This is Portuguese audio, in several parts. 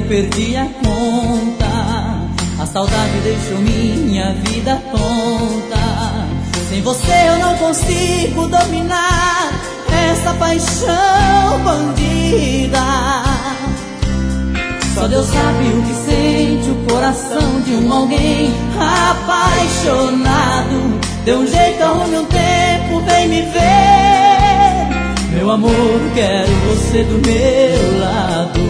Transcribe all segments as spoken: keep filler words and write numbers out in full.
perdi a conta. A saudade deixou minha vida tonta. Sem você eu não consigo dominar essa paixão bandida. Só Deus sabe o que sente o coração de um alguém apaixonado. Dê um jeito, arrume um tempo, vem me ver. Meu amor, quero você do meu lado.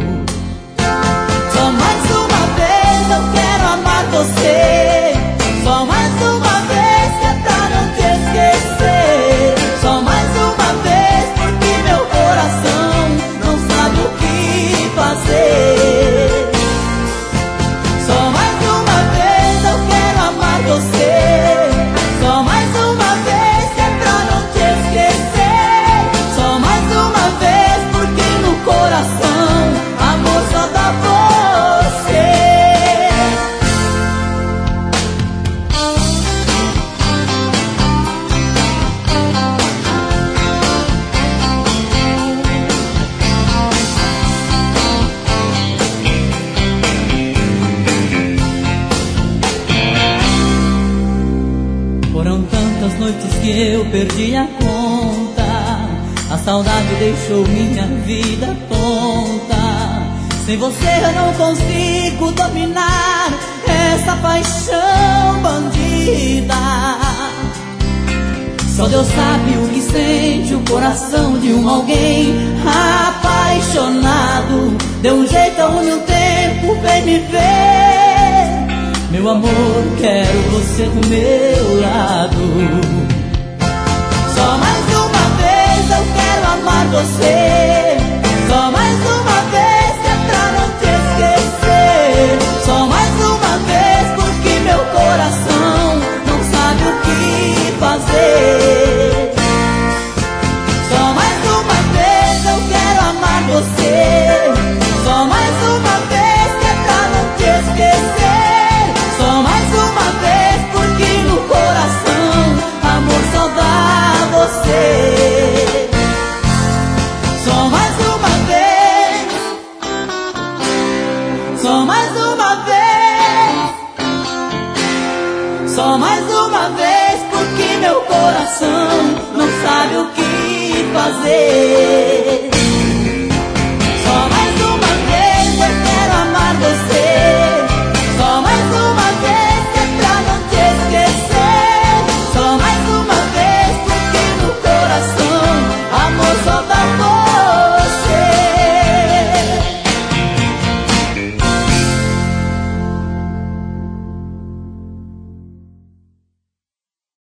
Só mais uma vez eu quero amar você. Só mais uma vez que é pra não te esquecer. Só mais uma vez porque meu coração não sabe o que fazer. Só mais uma vez eu quero amar você. Só mais uma vez que é pra não te esquecer. Só mais uma vez porque no coração amor só dá você. Foram tantas noites que eu perdi a conta. A saudade deixou minha vida tonta. Sem você eu não consigo dominar essa paixão bandida. Só Deus sabe o que sente o coração de um alguém apaixonado. Dê um jeito, arrume um tempo, vem me ver. Meu amor, quero você do meu lado. Só mais uma vez eu quero amar você. Só mais uma vez que é pra não te esquecer. Só mais uma vez porque meu coração não sabe o que fazer. Só mais uma vez eu quero amar você. Só mais uma vez que é pra não te esquecer. Só mais uma vez porque no coração amor só dá você. Só mais uma vez. Só mais uma vez. Só mais uma vez porque meu coração não sabe o que fazer.